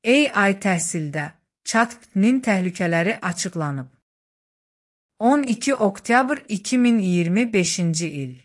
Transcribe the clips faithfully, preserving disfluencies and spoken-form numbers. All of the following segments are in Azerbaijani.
A I təhsildə ChatGPT-nin təhlükələri açıqlanıb. on iki oktyabr iki min iyirmi beşinci il.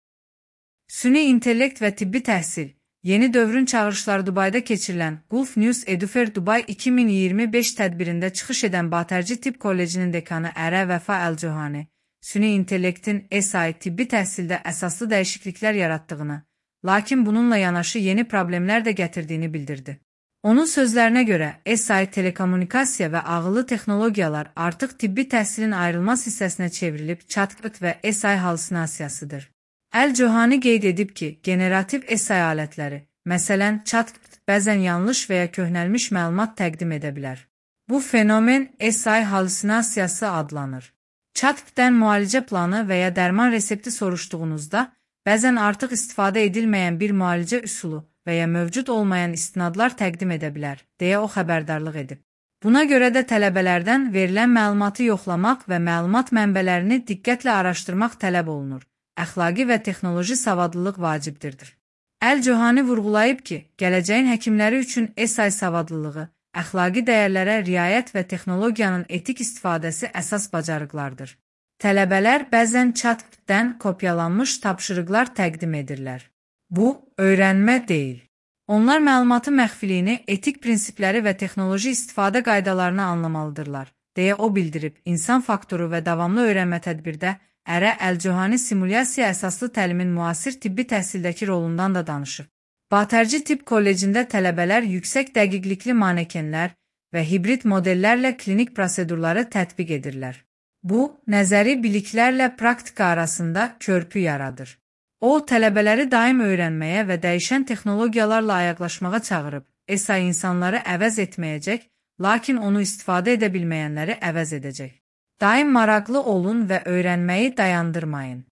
Süni intellekt və tibbi təhsil, yeni dövrün çağırışları Dubayda keçirilən Gulf News Edufair Dubai iki min iyirmi beş tədbirində çıxış edən Batərci Tibb Kollecinin dekanı Ərə Vəfa Əl-Cöhani, süni intellektin S I tibbi təhsildə əsaslı dəyişikliklər yaratdığını, lakin bununla yanaşı yeni problemlər də gətirdiyini bildirdi. Onun sözlərinə görə, S I telekommunikasiya və ağıllı texnologiyalar artıq tibbi təhsilin ayrılmaz hissəsinə çevrilib ChatGPT və S I halüsinasiyasıdır. Əl-Cöhani qeyd edib ki, generativ S I alətləri, məsələn ChatGPT, bəzən yanlış və ya köhnəlmiş məlumat təqdim edə bilər. Bu fenomen S I halüsinasiyası adlanır. ChatGPT-dən müalicə planı və ya dərman resepti soruşduğunuzda, bəzən artıq istifadə edilməyən bir müalicə üsulu və ya mövcud olmayan istinadlar təqdim edə bilər, deyə o xəbərdarlıq edib. Buna görə də tələbələrdən verilən məlumatı yoxlamaq və məlumat mənbələrini diqqətlə araşdırmaq tələb olunur. Əxlaqi və texnoloji savadlılıq vacibdir. Əl-Cöhani vurğulayıb ki, gələcəyin həkimləri üçün S I savadlılığı, əxlaqi dəyərlərə riayət və texnologiyanın etik istifadəsi əsas bacarıqlardır. Tələbələr bəzən ChatGPT-dən kopyalanmış tapşırıqlar təqdim edirlər. Bu, öyrənmə deyil. Onlar məlumatın məxfiliyini, etik prinsipləri və texnoloji istifadə qaydalarını anlamalıdırlar, deyə o bildirib. İnsan faktoru və davamlı öyrənmə tədbirdə Ərə Əl-Cöhani simulyasiya əsaslı təlimin müasir tibbi təhsildəki rolundan da danışıb. Batərci Tibb Kollecində tələbələr yüksək dəqiqlikli manekenlər və hibrid modellərlə klinik prosedurları tətbiq edirlər. Bu, nəzəri biliklərlə praktika arasında körpü yaradır. O, tələbələri daim öyrənməyə və dəyişən texnologiyalarla ayaqlaşmağa çağırıb. S I insanları əvəz etməyəcək, lakin onu istifadə edə bilməyənləri əvəz edəcək. Daim maraqlı olun və öyrənməyi dayandırmayın.